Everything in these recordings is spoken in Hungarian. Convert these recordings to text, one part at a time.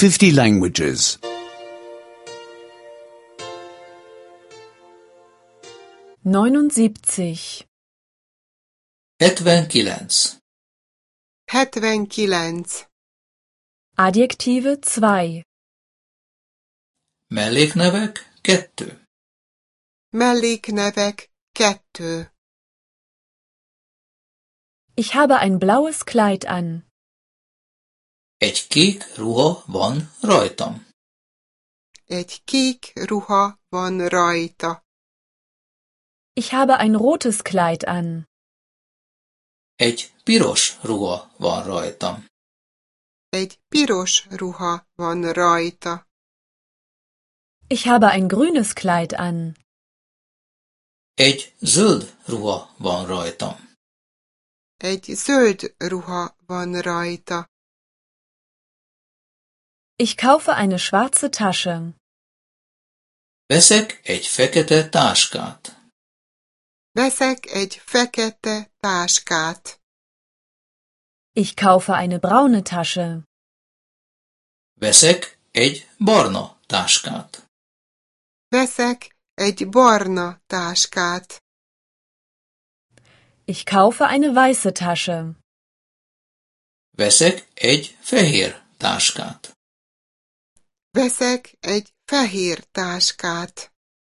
50 languages. 79. 79. 79. Adjektive 2. Melléknevek 2. Melléknevek 2. Ich habe ein blaues Kleid an. Egy kék ruha van rajtam. Egy kék ruha van rajta. Ich habe ein rotes Kleid an. Egy piros ruha van rajtam. Egy piros ruha van rajta. Ich habe ein grünes Kleid an. Egy zöld ruha van rajtam. Egy zöld ruha van rajta. Ich kaufe eine schwarze Tasche. Veszek egy fekete táskát. Veszek egy fekete táskát. Ich kaufe eine braune Tasche. Veszek egy barna táskát. Veszek egy barna táskát. Ich kaufe eine weiße Tasche. Veszek egy fehér táskát. Veszek egy fehér táskát.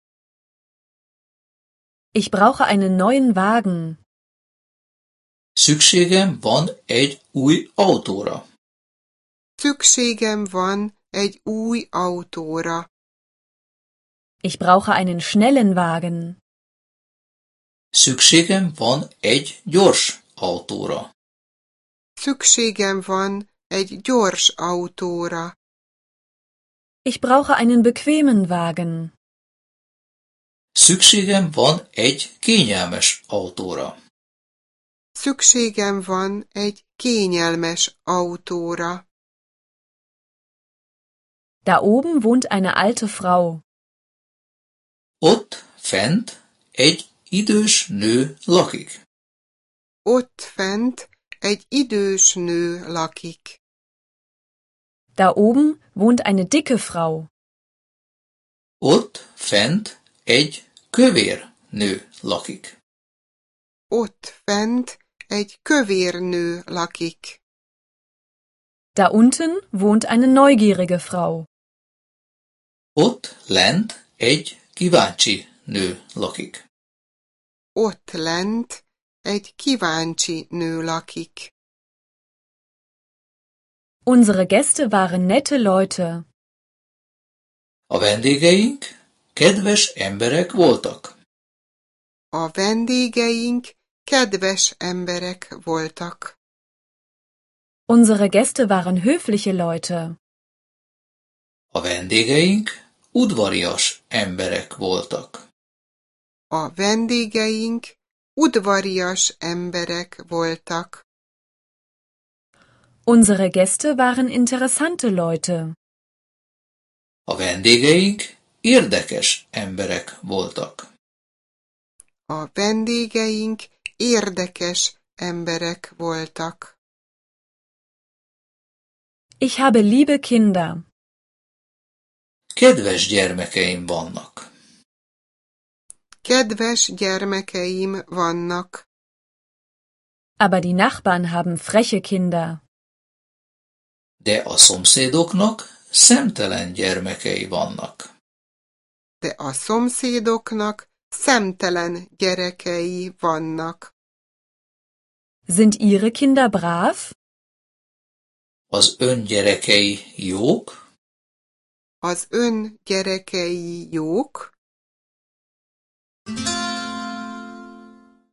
Ich brauche einen neuen Wagen. Szükségem van egy új autóra. Szükségem van egy új autóra. Ich brauche einen schnellen Wagen. Szükségem van egy gyors autóra. Szükségem van egy gyors autóra. Ich brauche einen bequemen Wagen. Szükségem van egy kényelmes autóra. Szükségem van egy kényelmes autóra. Da oben wohnt eine alte Frau. Ott fent egy idős nő lakik. Ott fent egy idős nő lakik. Da oben wohnt eine dicke Frau. Ott fent egy kövér nő lakik. Ott fent egy kövér nő lakik. Da unten wohnt eine neugierige Frau. Ott lent egy kíváncsi nő lakik. Ott lent egy kíváncsi nő lakik. Unsere Gäste waren nette Leute. A vendégeink kedves emberek voltak. A vendégeink kedves emberek voltak. Unsere Gäste waren höfliche Leute. A vendégeink udvarias emberek voltak. A vendégeink udvarias emberek voltak. Unsere Gäste waren interessante Leute. A vendégeink érdekes emberek voltak. A vendégeink érdekes emberek voltak. Ich habe liebe Kinder. Kedves gyermekeim vannak. Kedves gyermekeim vannak. Aber die Nachbarn haben freche Kinder. De a szomszédoknak szemtelen gyermekei vannak. De a szomszédoknak szemtelen gyerekei vannak. Sind Ihre Kinder brav? Az ön gyerekei jók? Az ön gyerekei jók?